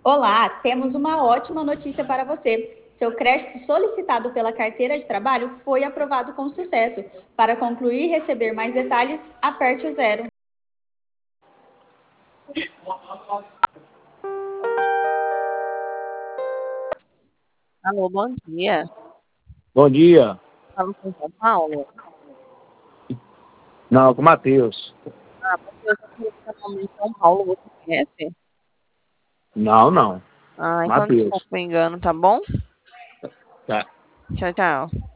Olá, temos uma ótima notícia para você. Seu crédito solicitado pela carteira de trabalho foi aprovado com sucesso. Para concluir e receber mais detalhes, aperte o zero. Alô, bom dia. Bom dia. Falo com São Paulo. Não, com o Matheus. Porque eu já conheço essa família em São Paulo, você conhece? Não, não. Então Matheus. desculpa o engano, tá bom? Tá. Tchau, tchau.